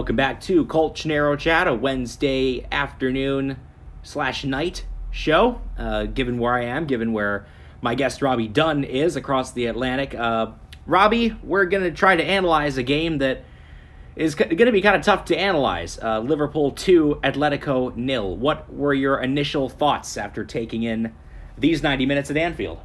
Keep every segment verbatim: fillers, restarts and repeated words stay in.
welcome back to Colchinero Chat, a Wednesday afternoon slash night show. Uh, given where I am, given where my guest Robbie Dunn is across the Atlantic. Uh, Robbie, we're going to try to analyze a game that is going to be kind of tough to analyze. Uh, Liverpool two, Atletico nil. What were your initial thoughts after taking in these ninety minutes at Anfield?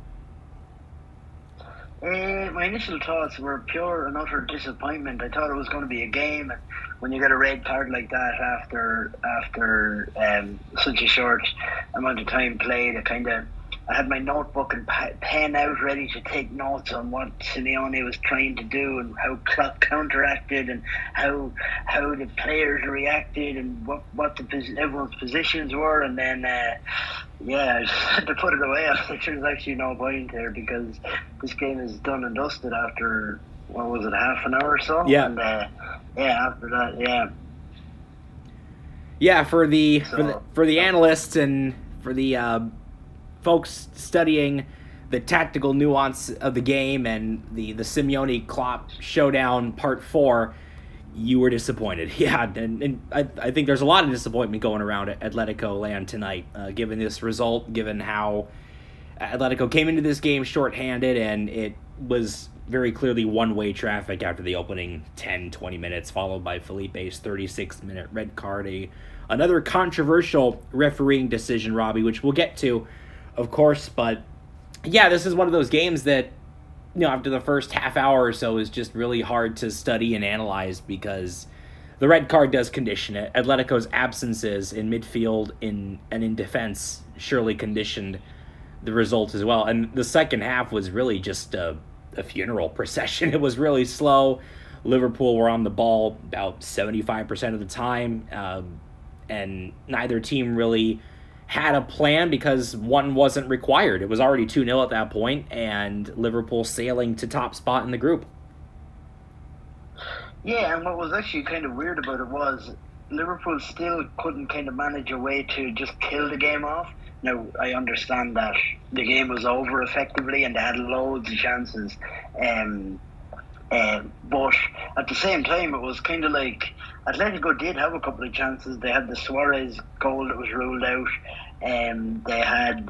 Uh, my initial thoughts were pure and utter disappointment. I thought it was going to be a game, and when you get a red card like that after after um, such a short amount of time played, it kind of I had my notebook and pen out ready to take notes on what Simeone was trying to do and how Klopp counteracted and how how the players reacted and what what the everyone's positions were, and then uh, yeah, I just had to put it away. I think there's actually no point there because this game is done and dusted after what was it, half an hour or so? Yeah. And uh, yeah, after that, yeah. Yeah, for the So, for the for the analysts and for the uh, folks studying the tactical nuance of the game and the, the Simeone Klopp showdown part four, you were disappointed. Yeah, and, and I, I think there's a lot of disappointment going around at Atletico land tonight, uh, given this result, given how Atletico came into this game shorthanded, and it was very clearly one-way traffic after the opening ten, twenty minutes, followed by Felipe's thirty-six minute red card. A, another controversial refereeing decision, Robbie, which we'll get to, of course, but yeah, this is one of those games that, you know, after the first half hour or so is just really hard to study and analyze because the red card does condition it. Atletico's absences in midfield in and in defense surely conditioned the result as well. And the second half was really just a, a funeral procession. It was really slow. Liverpool were on the ball about seventy-five percent of the time, um, and neither team really had a plan because one wasn't required. It was already two nil at that point, and Liverpool sailing to top spot in the group. Yeah, and what was actually kind of weird about it was Liverpool still couldn't kind of manage a way to just kill the game off. Now, I understand that the game was over effectively and they had loads of chances. Um, uh, but at the same time, it was kind of like Atletico did have a couple of chances. They had the Suarez goal that was ruled out. Um, they had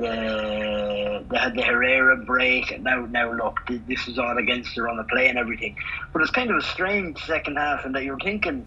the they had the Herrera break. And now, now look, this is all against the run of play and everything. But it's kind of a strange second half, and that you're thinking.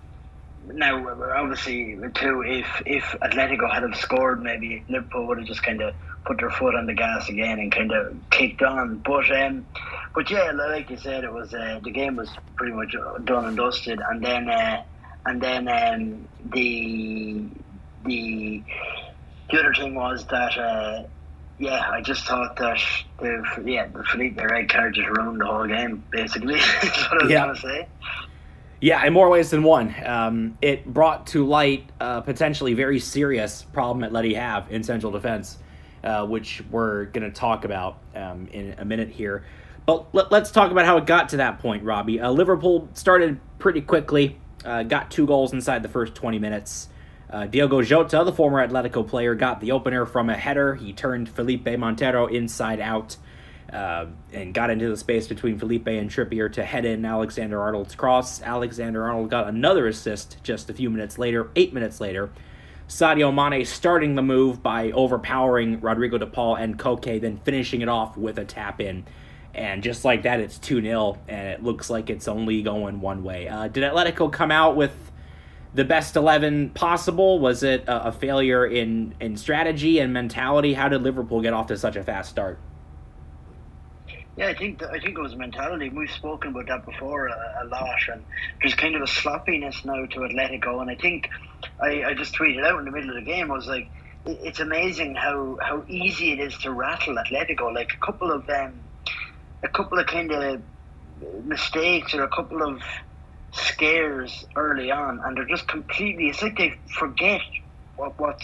Now, obviously, too, if if Atletico had have scored, maybe Liverpool would have just kind of put their foot on the gas again and kind of kicked on. But um, but yeah, like you said, it was uh, the game was pretty much done and dusted. And then uh, and then um, the the the other thing was that uh, yeah, I just thought that the yeah the Felipe red card just ruined the whole game. Basically, that's what I was Yeah. gonna say. Yeah, in more ways than one. Um, it brought to light a potentially very serious problem Atleti have in central defense, uh, which we're going to talk about um, in a minute here. But let, let's talk about how it got to that point, Robbie. Uh, Liverpool started pretty quickly, uh, got two goals inside the first twenty minutes. Uh, Diogo Jota, the former Atletico player, got the opener from a header. He turned Felipe Montero inside out. Uh, and got into the space between Felipe and Trippier to head in Alexander-Arnold's cross. Alexander-Arnold got another assist just a few minutes later, eight minutes later. Sadio Mane starting the move by overpowering Rodrigo de Paul and Koke, then finishing it off with a tap-in. And just like that, it's two nil, and it looks like it's only going one way. Uh, did Atletico come out with the best eleven possible? Was it a, a failure in, in strategy and mentality? How did Liverpool get off to such a fast start? Yeah, I think that, I think it was mentality. We've spoken about that before a, a lot, and there's kind of a sloppiness now to Atletico. And I think I, I just tweeted out in the middle of the game. I was like, it, it's amazing how, how easy it is to rattle Atletico. Like a couple of um, a couple of kind of mistakes or a couple of scares early on, and they're just completely. It's like they forget what what's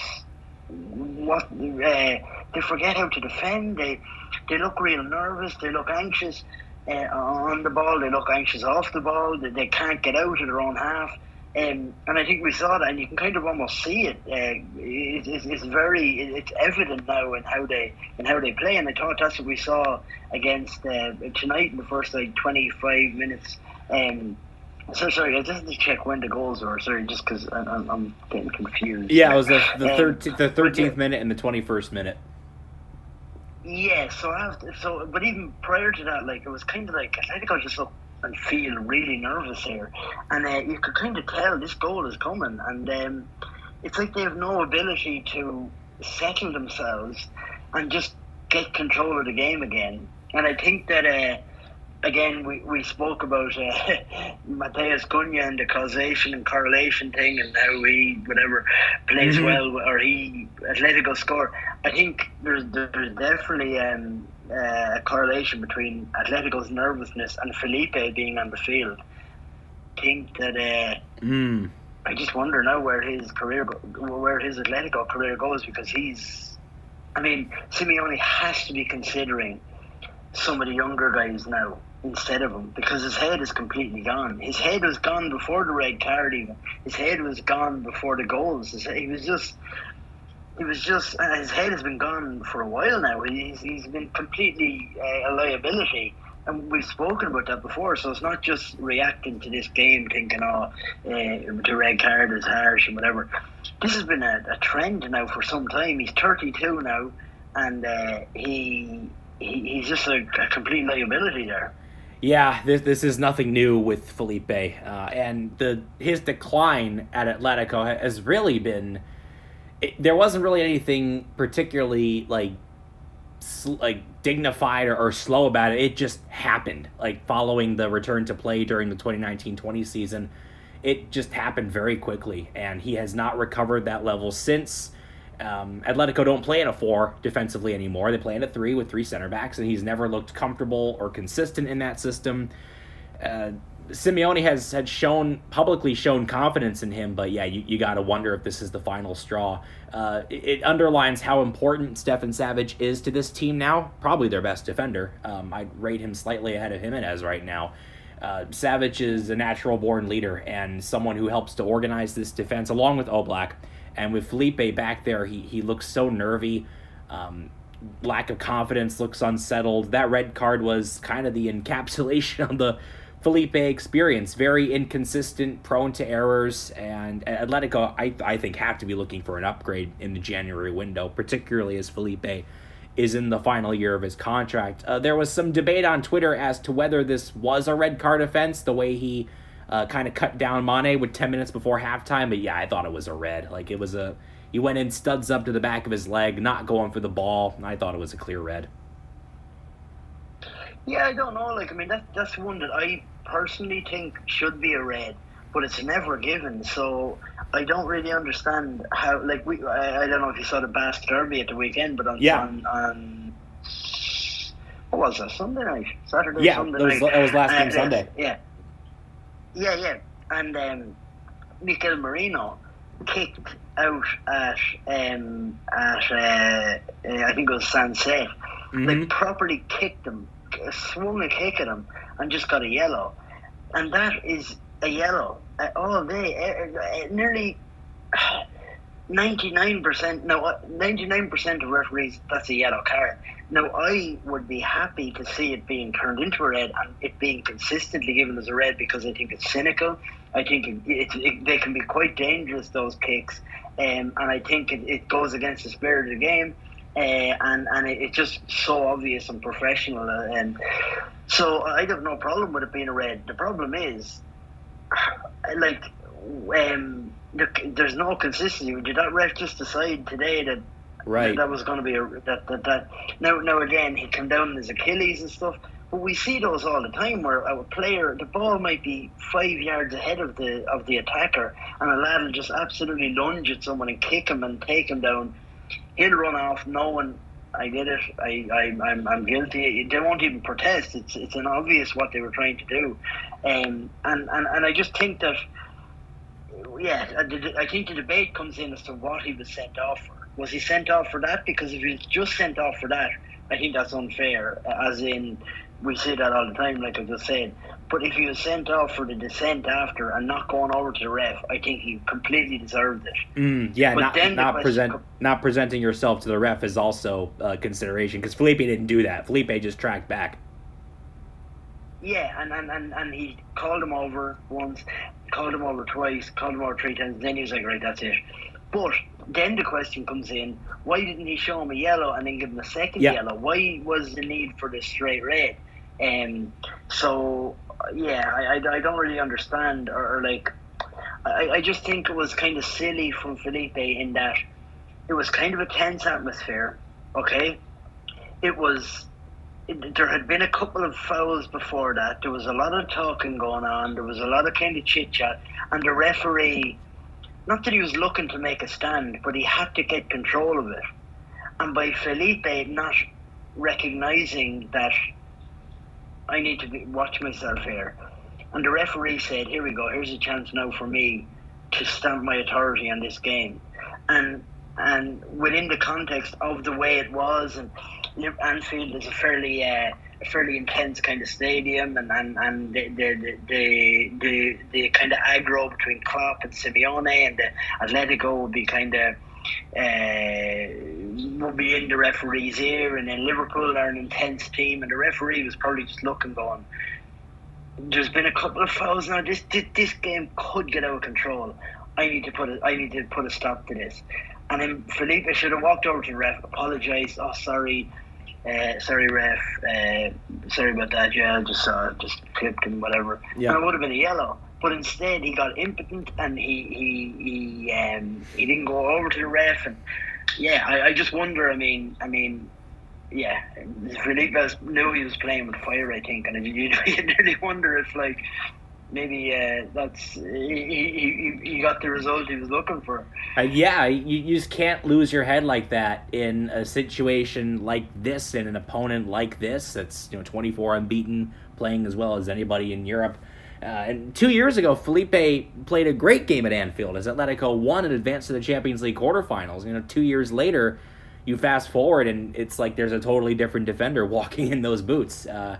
what uh, they forget how to defend. They they look real nervous. They look anxious uh, on the ball. They look anxious off the ball. They, they can't get out of their own half. Um, and I think we saw that, and you can kind of almost see it. Uh, it it's, it's very, it's evident now in how they in how they play. And I thought that's what we saw against uh, tonight in the first like twenty-five minutes. Um, So sorry, I just need to check when the goals were. Sorry, just because I'm, I'm getting confused. Yeah, it was the the, Um, thirteenth, the but thirteenth yeah, minute and the twenty-first minute. yeah. So I have to, so, but even prior to that, like it was kind of like Atletico just look and feel really nervous here, and uh, you could kind of tell this goal is coming, and um, it's like they have no ability to settle themselves and just get control of the game again. And I think that. Uh, Again, we, we spoke about uh, Mateus Cunha and the causation and correlation thing, and how he whatever plays Mm-hmm. well or he Atletico score. I think there's there's definitely um, uh, a correlation between Atletico's nervousness and Felipe being on the field. I think that uh, Mm. I just wonder now where his career go, where his Atletico career goes, because he's. I mean, Simeone has to be considering some of the younger guys now instead of him, because his head is completely gone. His head was gone before the red card even. His head was gone before the goals. His, he was just he was just uh, his head has been gone for a while now. He's, he's been completely uh, a liability, and we've spoken about that before. So it's not just reacting to this game thinking, oh, uh, the red card is harsh and whatever. This has been a, a trend now for some time. He's thirty-two now, and uh, he, he he's just a, a complete liability there. Yeah, this this is nothing new with Felipe, uh, and the his decline at Atletico has really been. It, there wasn't really anything particularly like sl- like dignified or, or slow about it. It just happened. Like following the return to play during the twenty nineteen twenty season, it just happened very quickly, and he has not recovered that level since. Um, Atletico don't play in a four defensively anymore. They play in a three with three center backs, and he's never looked comfortable or consistent in that system. Uh, Simeone has had shown publicly shown confidence in him, but yeah, you, you got to wonder if this is the final straw. Uh, it, it underlines how important Stefan Savic is to this team now. Probably their best defender. Um, I'd rate him slightly ahead of Jimenez right now. Uh, Savic is a natural-born leader and someone who helps to organize this defense along with Oblak. And with Felipe back there, he, he looks so nervy. Um, lack of confidence, looks unsettled. That red card was kind of the encapsulation of the Felipe experience. Very inconsistent, prone to errors, and Atletico, I, I think, have to be looking for an upgrade in the January window, particularly as Felipe is in the final year of his contract. Uh, there was some debate on Twitter as to whether this was a red card offense, the way he Uh, kind of cut down Mane with ten minutes before halftime, but yeah, I thought it was a red. Like, it was a... He went in studs up to the back of his leg, not going for the ball, and I thought it was a clear red. Yeah, I don't know. Like, I mean, that that's one that I personally think should be a red, but it's never given. So I don't really understand how. Like, we I, I don't know if you saw the Basque Derby at the weekend, but on Yeah. on, on what was that, Sunday night, Saturday, Yeah, Sunday that was, night. that was last game Uh, Sunday. Yeah, yeah, yeah, and um, Mikel Merino kicked out at um at uh, uh, I think it was Sanset. Mhm. Like, properly kicked him, swung a kick at him, and just got a yellow. And that is a yellow uh, all day. Uh, uh, nearly ninety-nine percent, no, ninety-nine percent of referees, that's a yellow card. Now, I would be happy to see it being turned into a red and it being consistently given as a red, because I think it's cynical. I think it, it, it, they can be quite dangerous, those kicks. Um, and I think it, it goes against the spirit of the game. Uh, and and it, it's just so obvious and professional, uh, and so I'd have no problem with it being a red. The problem is, like, um, there, there's no consistency. Did that ref just decide today that Right. that, that was going to be a that that that? Now now again, he came down on his Achilles and stuff. But we see those all the time where a player, the ball might be five yards ahead of the of the attacker, and a lad will just absolutely lunge at someone and kick him and take him down. He'll run off knowing, I did it, I, I, I'm, I'm guilty. They won't even protest. It's it's an obvious what they were trying to do. Um, and, and, and I just think that, yeah, I think the debate comes in as to what he was sent off for. Was he sent off for that? Because if he was just sent off for that, I think that's unfair. As in, we say that all the time, like I just said. But if he was sent off for the dissent after and not going over to the ref, I think he completely deserved it. Mm, yeah, But not then the not question present com- not presenting yourself to the ref is also a consideration, because Felipe didn't do that. Felipe just tracked back. Yeah, and, and, and, and he called him over once, called him over twice, called him over three times, then he was like, right, that's it. But then the question comes in, why didn't he show him a yellow and then give him a second yeah. yellow? Why was the need for the straight red? Um, so, yeah, I, I, I don't really understand, or, or like, I, I just think it was kind of silly from Felipe in that it was kind of a tense atmosphere, okay? It was... There had been a couple of fouls before that. There was a lot of talking going on. There was a lot of kind of chit-chat. And the referee, not that he was looking to make a stand, but he had to get control of it. And by Felipe not recognising that I need to be, watch myself here. And the referee said, here we go, here's a chance now for me to stamp my authority on this game. And and within the context of the way it was, and Anfield is a fairly uh, a fairly intense kind of stadium, and, and, and the, the, the, the, the kind of aggro between Klopp and Simeone, and the Atletico would be kind of uh, would be in the referee's ear, and then Liverpool are an intense team, and the referee was probably just looking going, there's been a couple of fouls now, this, this, this game could get out of control. I need to put a, I need to put a stop to this. And then Felipe should have walked over to the ref, apologised. Oh, sorry, uh, sorry, ref. Uh, sorry about that. Yeah, I just saw it, just clipped and whatever. Yeah. And it would have been a yellow. But instead, he got impotent and he he he um he didn't go over to the ref. And yeah, I, I just wonder. I mean, I mean, yeah, Felipe knew he was playing with fire, I think, and you you really wonder if like. Maybe uh, that's he, he, he got the result he was looking for. Uh, yeah, you, you just can't lose your head like that in a situation like this, and an opponent like this that's, you know, twenty-four unbeaten, playing as well as anybody in Europe. Uh, and two years ago, Felipe played a great game at Anfield as Atletico won and advanced to the Champions League quarterfinals. You know, two years later, you fast forward and it's like there's a totally different defender walking in those boots. Uh,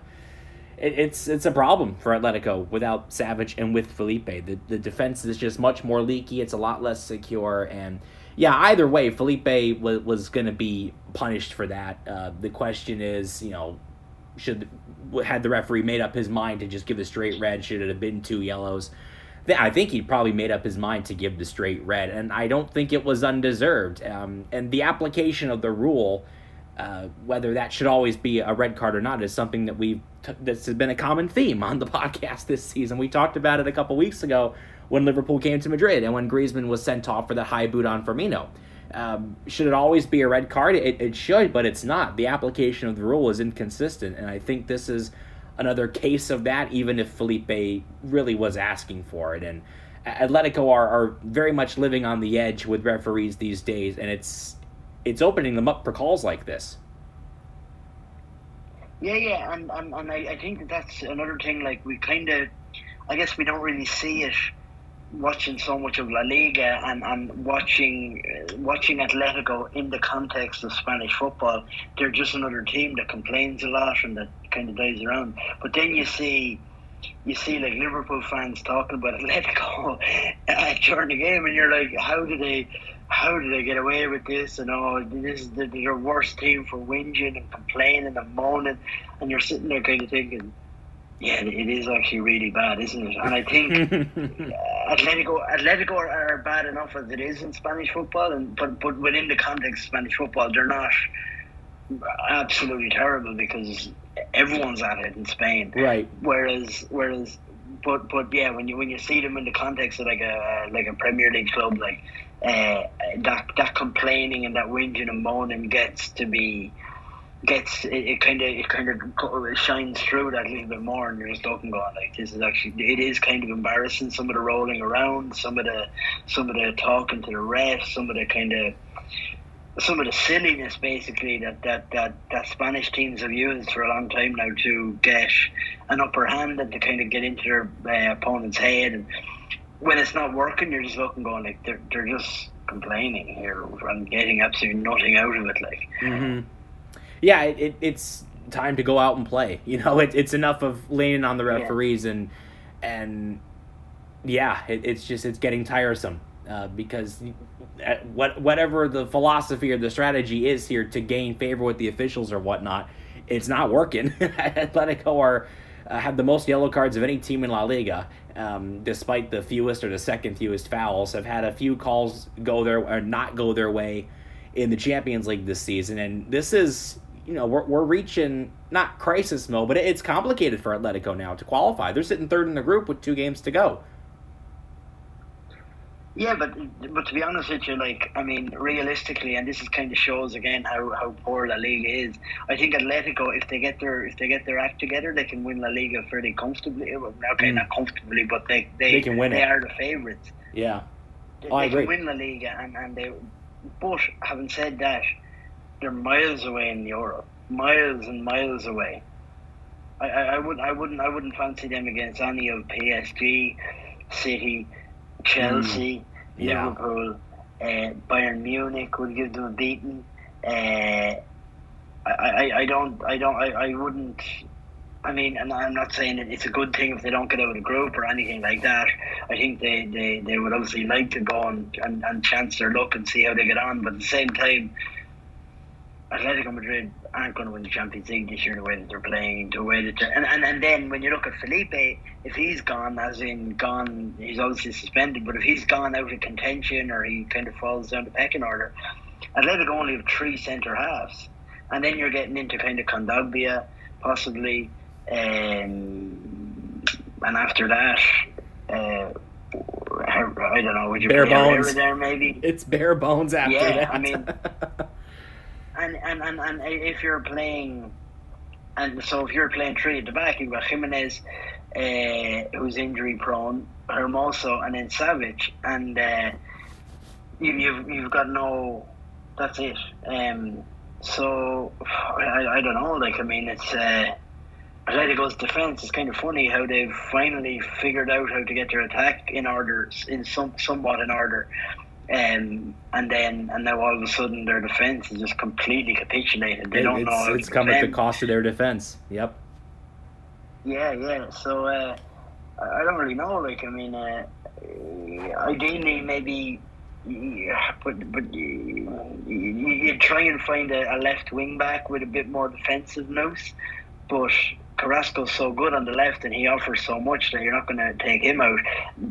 It's it's a problem for Atletico without Savage and with Felipe. The the defense is just much more leaky. It's a lot less secure. And, yeah, either way, Felipe was, was going to be punished for that. Uh, the question is, you know, should had the referee made up his mind to just give the straight red? Should it have been two yellows? I think he probably made up his mind to give the straight red, and I don't think it was undeserved. Um, and the application of the rule, Uh, whether that should always be a red card or not, is something that we've t- that's been a common theme on the podcast this season. We talked about it a couple weeks ago when Liverpool came to Madrid and when Griezmann was sent off for the high boot on Firmino. Um, should it always be a red card? It, it should, but it's not. The application of the rule is inconsistent, and I think this is another case of that, even if Felipe really was asking for it. And Atletico are, are very much living on the edge with referees these days, and it's it's opening them up for calls like this. Yeah, yeah, and, and, and I, I think that that's another thing, like, we kind of, I guess we don't really see it watching so much of La Liga and, and watching uh, watching Atletico in the context of Spanish football. They're just another team that complains a lot and that kind of dies around. But then you see, you see like Liverpool fans talking about Atletico uh, during the game, and you're like, how do they... How did they get away with this? And oh, this is the, their worst team for whinging and complaining and moaning. And you're sitting there kind of thinking, yeah, it is actually really bad, isn't it? And I think Atletico Atletico are, are bad enough as it is in Spanish football, and but but within the context of Spanish football, they're not absolutely terrible because everyone's at it in Spain. Right. Whereas whereas but but yeah, when you when you see them in the context of like a like a Premier League club, like. Uh, that that complaining and that whinging and moaning gets to be gets it kind of it kind of shines through that a little bit more, and you're just looking going like, this is actually, it is kind of embarrassing. Some of the rolling around, some of the some of the talking to the refs, some of the kind of some of the silliness basically that, that, that, that Spanish teams have used for a long time now to get an upper hand and to kind of get into their uh, opponent's head. And when it's not working, you're just looking going like, they're, they're just complaining here and getting absolutely nothing out of it. Like, mm-hmm. Yeah, it, it, it's time to go out and play. You know, it, it's enough of leaning on the referees, yeah. and and yeah, it, it's just it's getting tiresome uh, because what whatever the philosophy or the strategy is here to gain favor with the officials or whatnot, it's not working. Atletico are uh, have the most yellow cards of any team in La Liga, um, despite the fewest or the second fewest fouls. Have had a few calls go their or not go their way in the Champions League this season, and this is, you know, we're we're reaching not crisis mode, but it's complicated for Atletico now to qualify. They're sitting third in the group with two games to go. Yeah, but but to be honest with you, like, I mean, realistically, and this is kind of shows again how, how poor La Liga is. I think Atletico, if they get their if they get their act together, they can win La Liga fairly comfortably. Well, okay, mm. not comfortably, but they they, they can win they it. are the favourites. Yeah, they, oh, I they agree. can win La Liga, and, and they. But having said that, they're miles away in Europe, miles and miles away. I, I, I would I wouldn't I wouldn't fancy them against any of P S G, City, Chelsea, mm. yeah. Liverpool, uh, Bayern Munich would give them a beating. Uh, I, I, I don't I don't I, I wouldn't. I mean, and I'm not saying that it's a good thing if they don't get out of the group or anything like that. I think they, they, they would obviously like to go and, and, and chance their luck and see how they get on. But at the same time, Atletico Madrid aren't going to win the Champions League this year the way that they're playing, the way that they're, and, and, and then when you look at Felipe, if he's gone, as in gone, he's obviously suspended, but if he's gone out of contention or he kind of falls down the pecking order, Atletico only have three centre halves. And then you're getting into kind of Kondogbia, possibly. Um, and after that, uh, I don't know. Would you bare play bones there? Maybe it's bare bones after yeah, that. I mean, and, and and and if you're playing, and so if you're playing three at the back, you've got Jimenez, uh, who's injury prone, Hermoso, and then Savage, and uh, you, you've you've got no. That's it. Um, so I I don't know. Like I mean, it's. Uh, Atletico's defence is kind of funny how they've finally figured out how to get their attack in order, in some somewhat in order, um, and then and now all of a sudden their defence is just completely capitulated. They it, don't it's, know how it's to come defend. at the cost of their defence. Yep. Yeah, yeah. So uh, I don't really know. Like I mean, uh, ideally maybe. Yeah, but but you, you, you try and find a, a left wing back with a bit more defensive nous, but Carrasco's so good on the left and he offers so much that you're not going to take him out.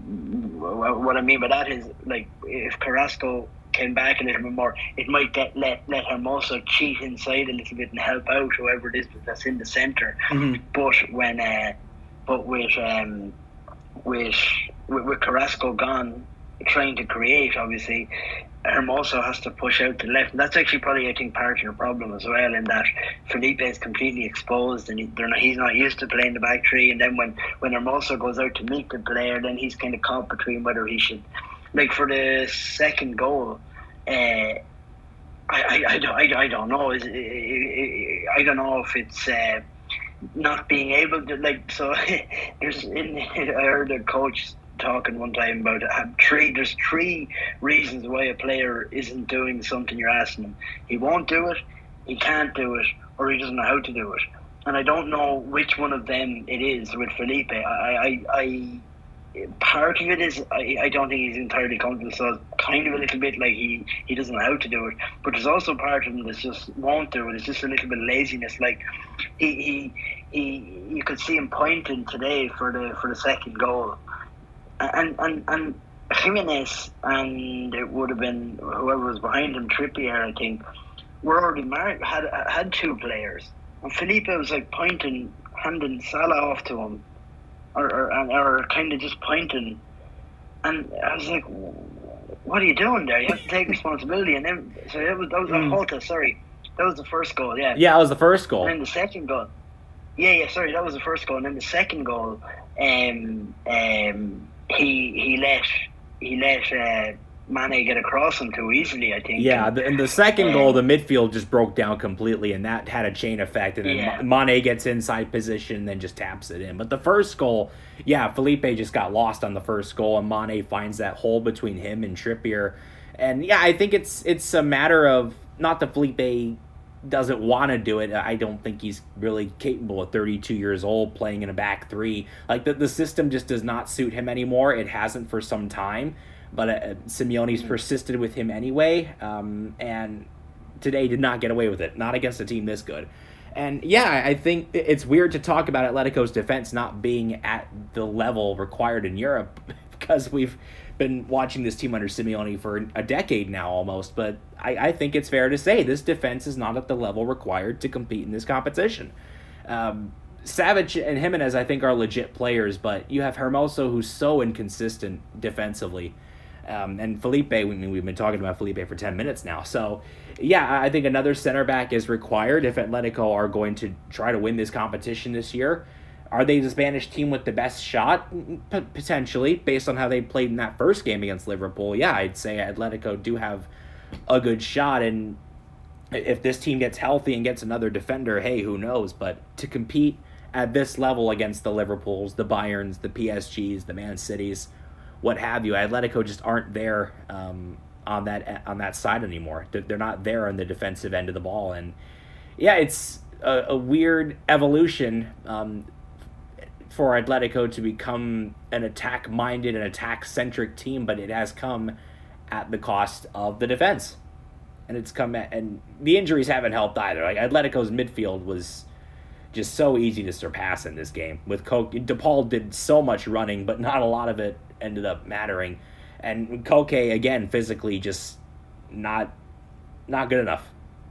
What I mean by that is, like, if Carrasco came back a little bit more, it might get let let Hermoso cheat inside a little bit and help out whoever it is that's in the centre. Mm-hmm. But when, uh, but with um, with with, with Carrasco gone, trying to create, obviously, Hermoso has to push out to the left. And that's actually probably, I think, part of the problem as well, in that Felipe is completely exposed and he, they're not, he's not used to playing the back three. And then when, when Hermoso goes out to meet the player, then he's kind of caught between whether he should, like for the second goal, uh, I, I, I, don't, I, I don't know. Is I don't know if it's uh, not being able to, like, so there's, in, I heard a coach talking one time about uh, three there's three reasons why a player isn't doing something you're asking him. He won't do it, he can't do it, or he doesn't know how to do it. And I don't know which one of them it is with Felipe. I, I, I part of it is I, I don't think he's entirely comfortable, so it's kind of a little bit like he, he doesn't know how to do it. But there's also part of him that just won't do it. It's just a little bit of laziness. Like he, he, he you could see him pointing today for the for the second goal. And, and and Jimenez and it would have been whoever was behind him, Trippier, I think, were already marked, had had two players, and Felipe was like pointing, handing Salah off to him, or or, or kind of just pointing, and I was like, "What are you doing there? You have to take responsibility." And then so that was that was mm. Horta, sorry, that was the first goal, yeah. Yeah, that was the first goal. And then the second goal, yeah, yeah, sorry, that was the first goal, and then the second goal, um, um. He he let he let uh, Mane get across him too easily, I think. Yeah, and, the, and the second uh, goal, the midfield just broke down completely, and that had a chain effect. And then yeah. Mane gets inside position, and then just taps it in. But the first goal, yeah, Felipe just got lost on the first goal, and Mane finds that hole between him and Trippier. And yeah, I think it's it's a matter of not that Felipe doesn't want to do it. I don't think he's really capable at thirty-two years old playing in a back three. Like the, the system just does not suit him anymore. It hasn't for some time, but uh, Simeone's persisted with him anyway, um, and today did not get away with it. Not against a team this good. And yeah, I think it's weird to talk about Atletico's defense not being at the level required in Europe because we've been watching this team under Simeone for a decade now almost. But I, I think it's fair to say this defense is not at the level required to compete in this competition. Um, Savage and Jimenez, I think, are legit players, but you have Hermoso, who's so inconsistent defensively. Um, and Felipe, we, we've been talking about Felipe for ten minutes now. So, yeah, I think another center back is required if Atletico are going to try to win this competition this year. Are they the Spanish team with the best shot? P- potentially, based on how they played in that first game against Liverpool. Yeah, I'd say Atletico do have a good shot, and if this team gets healthy and gets another defender, hey, who knows? But to compete at this level against the Liverpools, the Bayerns, the P S Gs, the Man Cities, what have you, Atletico just aren't there um, on that on that side anymore. They're, they're not there on the defensive end of the ball, and yeah, it's a, a weird evolution um, for Atletico to become an attack-minded and attack-centric team, but it has come at the cost of the defense, and it's come at, and the injuries haven't helped either. Like Atletico's midfield was just so easy to surpass in this game. With Koke, DePaul did so much running, but not a lot of it ended up mattering. And Koke, again, physically just not not good enough.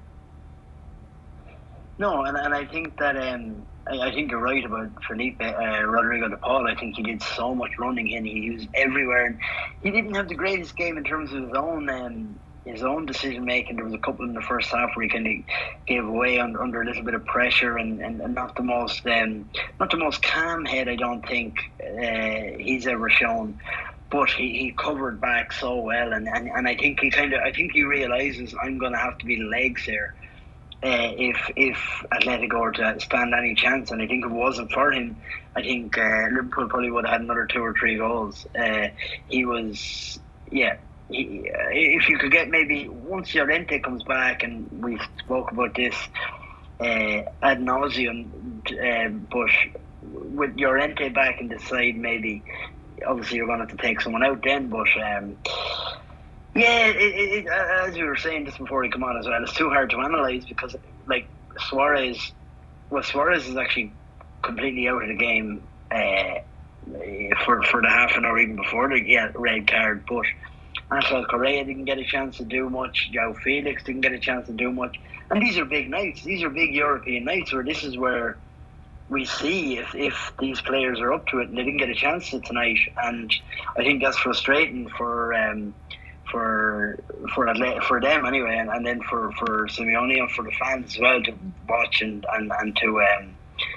No, and and I think that um, I, I think you're right about Felipe uh, Rodrigo DePaul. I think he did so much running and he was everywhere. And he didn't have the greatest game in terms of his own um, his own decision making. There was a couple in the first half where he kind of gave away under, under a little bit of pressure and, and, and not the most um, not the most calm head I don't think uh, he's ever shown. But he, he covered back so well, and, and, and I think he kind of I think he realizes I'm going to have to be the legs here uh, if if Atletico were to stand any chance. And I think if it wasn't for him, I think uh, Liverpool probably would have had another two or three goals. Uh, he was yeah. He, uh, if you could get maybe once Llorente comes back, and we spoke about this uh, ad nauseum, uh, but with Llorente back in the side, maybe obviously you're going to have to take someone out then. But um, yeah, it, it, it, as we were saying just before we come on as well, it's too hard to analyse because like Suarez, well Suarez is actually completely out of the game uh, for for the half an hour even before the yeah, red card, but Angel Correa didn't get a chance to do much. João Felix didn't get a chance to do much. And these are big nights. These are big European nights where this is where we see if, if these players are up to it, and they didn't get a chance to tonight. And I think that's frustrating for um, for for for them anyway, and, and then for, for Simeone and for the fans as well to watch and, and, and to um,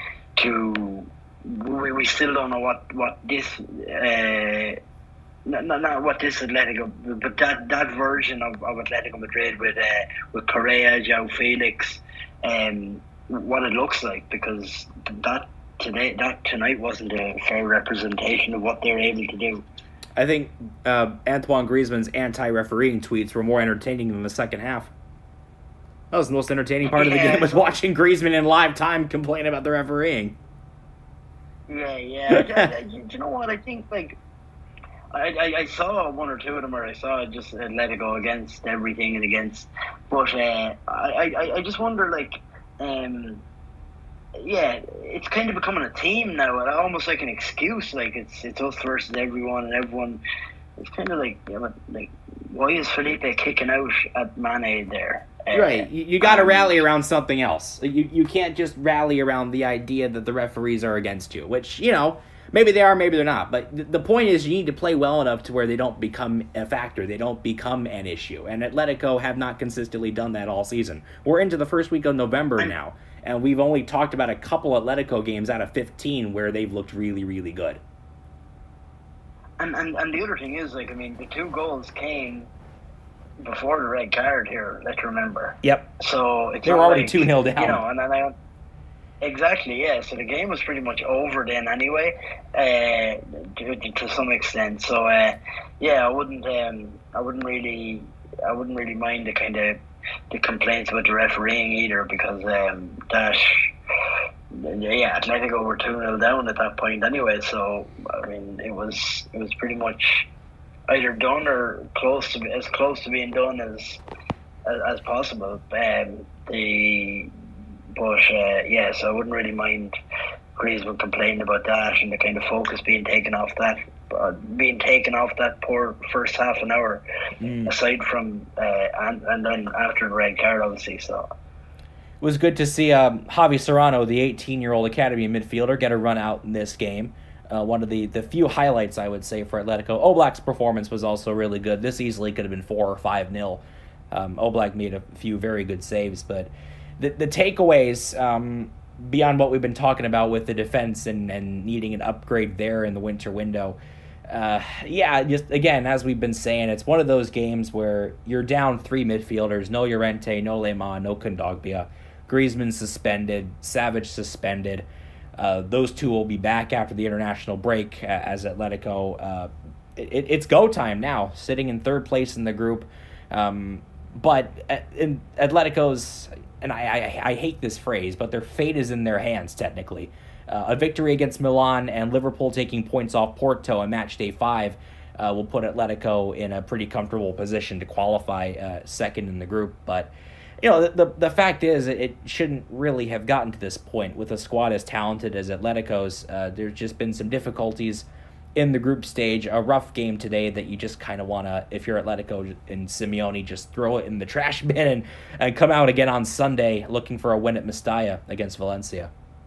to we, we still don't know what what this. Uh, Not, not, not what this Atletico, but that, that version of, of Atletico Madrid with uh, with Correa, João Felix, um, what it looks like, because that today that tonight wasn't a fair representation of what they're able to do. I think uh, Antoine Griezmann's anti-refereeing tweets were more entertaining than the second half. That was the most entertaining part yeah. of the game, was watching Griezmann in live time complain about the refereeing. Yeah, yeah. I, I, you know what? I think like. I, I, I saw one or two of them where I saw just uh, let it go against everything and against, but uh, I, I, I just wonder like, um, yeah, it's kind of becoming a team now, almost like an excuse. Like it's it's us versus everyone, and everyone. It's kind of like, yeah, but like, why is Felipe kicking out at Mane there? Uh, right, you, you got to um, rally around something else. You you can't just rally around the idea that the referees are against you, which you know. Maybe they are, maybe they're not. But th- the point is you need to play well enough to where they don't become a factor. They don't become an issue. And Atletico have not consistently done that all season. We're into the first week of November now, and we've only talked about a couple Atletico games out of fifteen where they've looked really, really good. And, and and the other thing is, like, I mean, the two goals came before the red card here, let's remember. Yep. So it's they were already like, two nil down. You know, and, and I Exactly, yeah. So the game was pretty much over then anyway, uh, to, to some extent. So uh, yeah, I wouldn't, um, I wouldn't really, I wouldn't really mind the kind of the complaints about the refereeing either, because um, that, yeah, Atletico were two nil down at that point anyway. So I mean, it was it was pretty much either done or close to as close to being done as as, as possible. Um, the but uh, yeah, so I wouldn't really mind Griezmann complaining about that and the kind of focus being taken off that, uh, being taken off that poor first half an hour, mm. aside from uh, and and then after the red card, obviously. So it was good to see um, Javi Serrano, the eighteen-year-old academy midfielder, get a run out in this game. Uh, one of the, the few highlights, I would say, for Atletico. Oblak's performance was also really good. This easily could have been four or five nil. Um, Oblak made a few very good saves, but the the takeaways. Um, beyond what we've been talking about with the defense and, and needing an upgrade there in the winter window. Uh, yeah, just again, as we've been saying, it's one of those games where you're down three midfielders, no Llorente, no Lema, no Kondogbia. Griezmann suspended, Savage suspended. Uh, those two will be back after the international break uh, as Atletico. Uh, it, it's go time now, sitting in third place in the group. Um, but in Atletico's... and I, I I hate this phrase, but their fate is in their hands, technically. Uh, a victory against Milan and Liverpool taking points off Porto on match day five uh, will put Atletico in a pretty comfortable position to qualify uh, second in the group. But, you know, the, the the fact is it shouldn't really have gotten to this point with a squad as talented as Atletico's. Uh, there's just been some difficulties in the group stage, a rough game today that you just kind of want to, if you're Atletico and Simeone, just throw it in the trash bin and, and come out again on Sunday looking for a win at Mestalla against Valencia.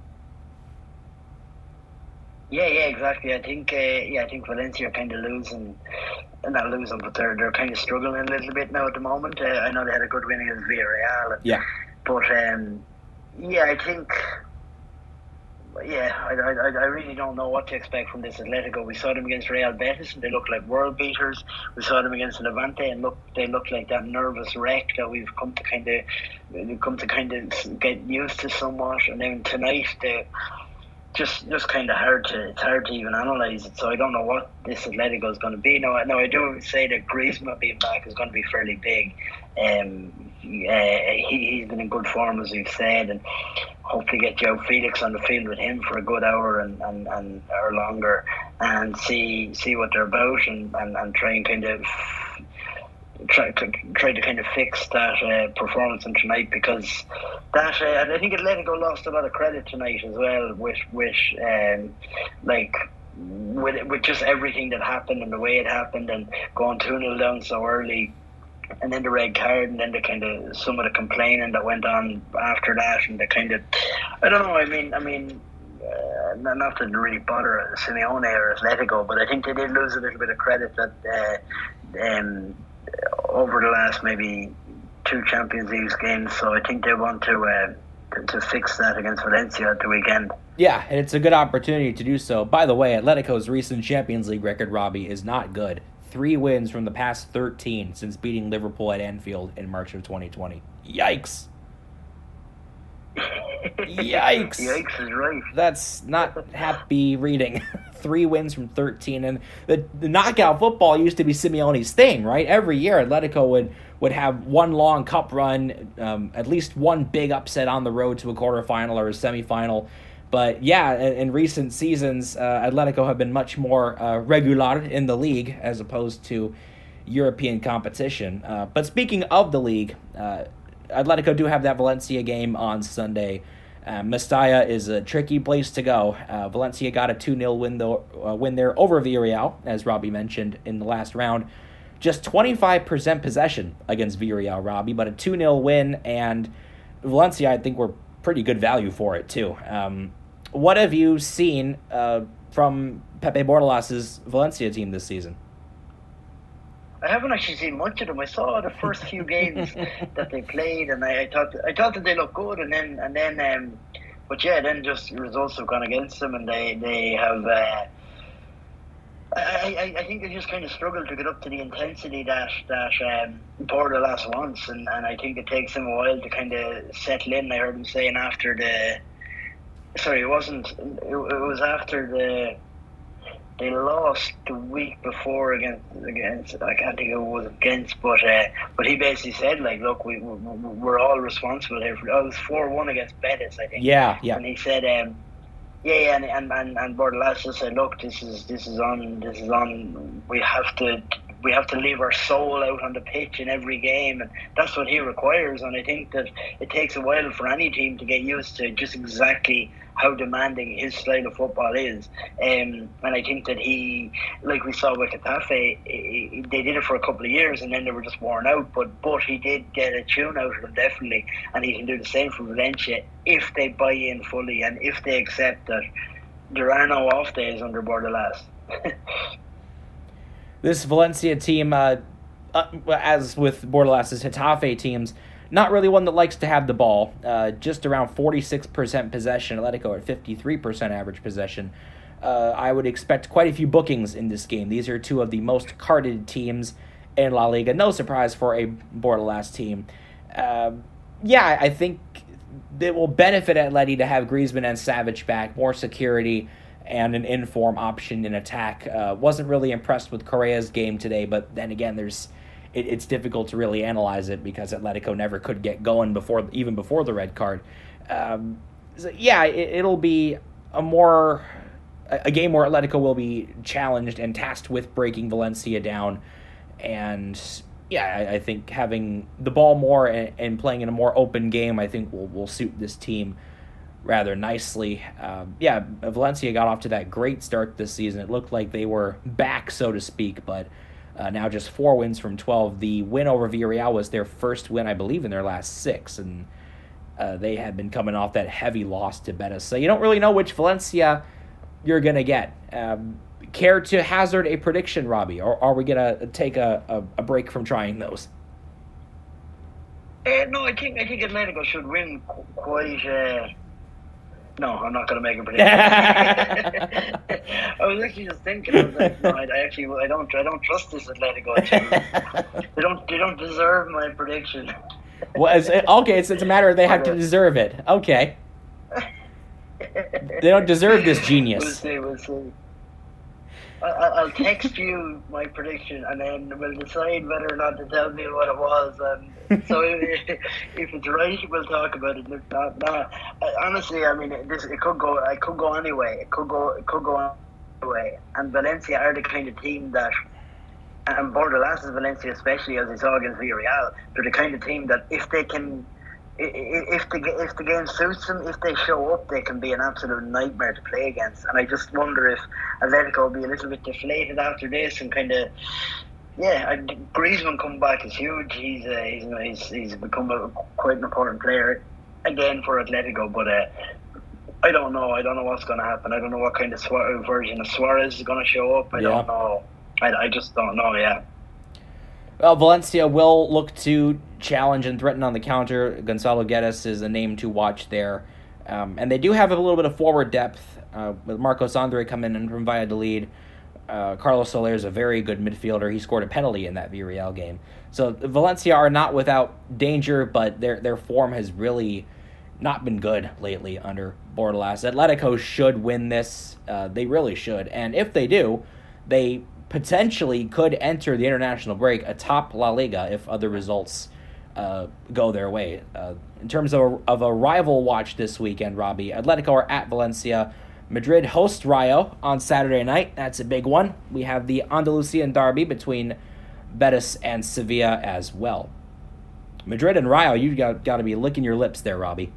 Yeah, yeah, exactly. I think, uh, yeah, I think Valencia are kind of losing, not losing, but they're they're kind of struggling a little bit now at the moment. Uh, I know they had a good win against Villarreal. And, yeah. But um, yeah, I think. Yeah, I, I I really don't know what to expect from this Atletico. We saw them against Real Betis and they looked like world beaters. We saw them against Levante and look they looked like that nervous wreck that we've come to kind of we've come to kind of get used to somewhat. And then tonight they just just kind of hard to it's hard to even analyse it. So I don't know what this Atletico is going to be. Now, now I do say that Griezmann being back is going to be fairly big. Um, uh, he he's been in good form, as we've said, and hopefully get João Felix on the field with him for a good hour and, and, and or longer, and see see what they're about, and, and, and try and kind of try to try to kind of fix that uh, performance in tonight, because that uh, I think Atletico lost a lot of credit tonight as well with with um, like. With with just everything that happened and the way it happened and going two nil down so early, and then the red card, and then the kind of some of the complaining that went on after that, and the kind of I don't know. I mean, I mean, uh, not to really bother Simeone or Atletico, but I think they did lose a little bit of credit that uh, um, over the last maybe two Champions League games. So I think they want to. Uh, to fix that against Valencia at the weekend. Yeah, and it's a good opportunity to do so. By the way, Atletico's recent Champions League record, Robbie, is not good. Three wins from the past thirteen since beating Liverpool at Anfield in March of twenty twenty. Yikes. Yikes. Yikes is right. That's not happy reading. Three wins from thirteen. And the, the knockout football used to be Simeone's thing, right? Every year, Atletico would, would have one long cup run, um, at least one big upset on the road to a quarterfinal or a semifinal. But yeah, in, in recent seasons, uh, Atletico have been much more uh, regular in the league as opposed to European competition. Uh, but speaking of the league, uh, Atletico do have that Valencia game on Sunday. Uh, Mestalla is a tricky place to go. Uh, Valencia got a two nil win, though, uh, win there over Villarreal, as Robbie mentioned in the last round. Just twenty-five percent possession against Villarreal, Robbie, but a two nil win, and Valencia, I think, were pretty good value for it, too. Um, what have you seen uh, from Pepe Bordalas' Valencia team this season? I haven't actually seen much of them. I saw the first few games that they played, and I, I thought I thought that they looked good, and then and then, um, but yeah, then just results have gone against them, and they they have. Uh, I, I I think they just kind of struggled to get up to the intensity that that um, Bordalas wants, and, and I think it takes him a while to kind of settle in. I heard him saying after the, sorry, it wasn't. It, it was after the. They lost the week before against against I can't think who it was against, but uh, but he basically said, like, look, we we're all responsible here. For, oh, it was four one against Betis, I think. Yeah, yeah. And he said, um, yeah, yeah, and and and, and Bordalas just said, look, this is this is on this is on. We have to we have to leave our soul out on the pitch in every game, and that's what he requires. And I think that it takes a while for any team to get used to just exactly how demanding his style of football is. Um, and I think that he, like we saw with Getafe, they did it for a couple of years and then they were just worn out. But but he did get a tune out of them, definitely. And he can do the same for Valencia if they buy in fully and if they accept that there are no off days under Bordalas. This Valencia team, uh, uh, as with Bordalas' Getafe teams, not really one that likes to have the ball. Uh, just around forty-six percent possession. Atletico at fifty-three percent average possession. Uh, I would expect quite a few bookings in this game. These are two of the most carded teams in La Liga. No surprise for a Bordalas team. Uh, yeah, I think it will benefit Atleti to have Griezmann and Savic back. More security and an in-form option in attack. Uh, wasn't really impressed with Correa's game today, but then again, there's it, it's difficult to really analyze it because Atletico never could get going before even before the red card. Um, so yeah, it, it'll be a more a game where Atletico will be challenged and tasked with breaking Valencia down, and yeah, I, I think having the ball more and, and playing in a more open game, I think will will suit this team rather nicely. Um, yeah, Valencia got off to that great start this season. It looked like they were back, so to speak, but uh, now just four wins from twelve. The win over Villarreal was their first win, I believe, in their last six, and uh, they had been coming off that heavy loss to Betis. So you don't really know which Valencia you're going to get. Um, care to hazard a prediction, Robbie, or are we going to take a, a, a break from trying those? Uh, no, I think I think Atletico should win quite... Uh... No, I'm not going to make a prediction. I was actually just thinking. I was like, no, I, I actually, I don't, I don't trust this Atletico team. They don't, they don't deserve my prediction. Well, it's, okay, it's, it's a matter of they have to deserve it. Okay. They don't deserve this genius. We'll see. We'll see. I, I'll text you my prediction, and then we'll decide whether or not to tell me what it was. And so if, if it's right, we'll talk about it. If not, not. Honestly, I mean, this it could go. I could go anyway. It could go. It could go anyway. And Valencia are the kind of team that, and Bordalas' Valencia, especially as I saw against Villarreal, they're the kind of team that if they can. If the if the game suits them, if they show up, they can be an absolute nightmare to play against. And I just wonder if Atletico will be a little bit deflated after this and kind of, yeah. Griezmann coming back is huge. He's uh, he's, he's he's become a quite an important player again for Atletico. But uh, I don't know. I don't know what's going to happen. I don't know what kind of Suarez, version of Suarez is going to show up. I yeah. don't know. I I just don't know. Yeah. Well, Valencia will look to challenge and threaten on the counter. Gonzalo Guedes is a name to watch there. Um, and they do have a little bit of forward depth uh, with Marcos Andre coming in from Valladolid. Uh, Carlos Soler is a very good midfielder. He scored a penalty in that Villarreal game. So Valencia are not without danger, but their their form has really not been good lately under Bordalas. Atletico should win this. Uh, they really should. And if they do, they potentially could enter the international break atop La Liga if other results uh, go their way. Uh, in terms of a, of a rival watch this weekend, Robbie, Atletico are at Valencia. Madrid host Rayo on Saturday night. That's a big one. We have the Andalusian derby between Betis and Sevilla as well. Madrid and Rayo, you got got to be licking your lips there, Robbie.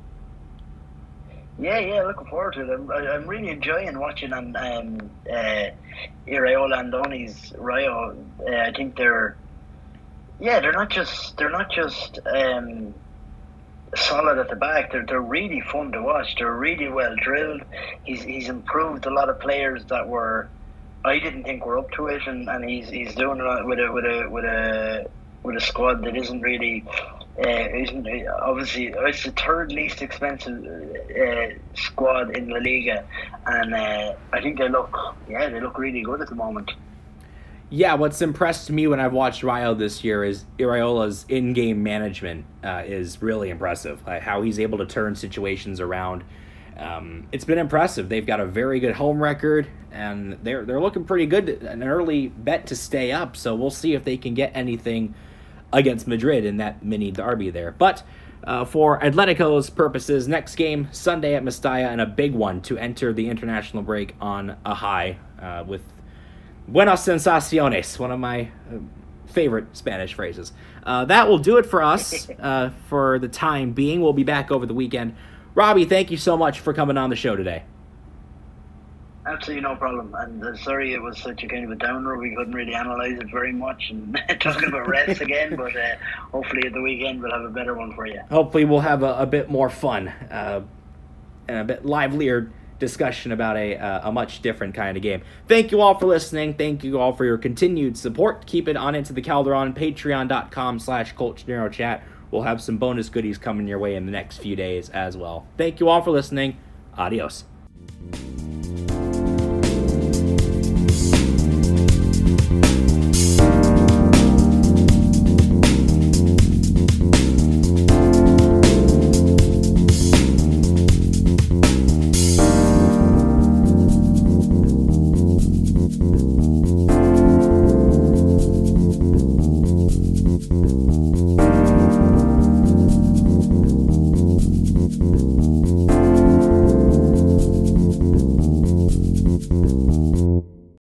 Yeah, yeah, looking forward to it. I'm, I'm really enjoying watching on um, uh, Iraola Andoni's Rayo. Uh, I think they're, yeah, they're not just they're not just um, solid at the back. They're they're really fun to watch. They're really well drilled. He's he's improved a lot of players that were I didn't think were up to it, and, and he's he's doing it with a with a with a with a squad that isn't really. Uh, isn't obviously it's the third least expensive uh, squad in La Liga, and uh, I think they look yeah they look really good at the moment. Yeah, what's impressed me when I've watched Rayo this year is Iraola's in-game management uh, is really impressive. Like how he's able to turn situations around. Um, it's been impressive. They've got a very good home record, and they're they're looking pretty good. An early bet to stay up, so we'll see if they can get anything against Madrid in that mini derby there. But uh, for Atletico's purposes, next game, Sunday at Mestalla, and a big one to enter the international break on a high uh, with Buenas sensaciones, one of my uh, favorite Spanish phrases. Uh, that will do it for us uh, for the time being. We'll be back over the weekend. Robbie, thank you so much for coming on the show today. Absolutely no problem. And uh, sorry it was such a kind of a downer. We couldn't really analyse it very much. And talking about Reds again, but uh, hopefully at the weekend we'll have a better one for you. Hopefully we'll have a, a bit more fun uh, and a bit livelier discussion about a uh, a much different kind of game. Thank you all for listening. Thank you all for your continued support. Keep it on into the Calderon, patreon.com slash Colts Neuro Chat. We'll have some bonus goodies coming your way in the next few days as well. Thank you all for listening. Adios.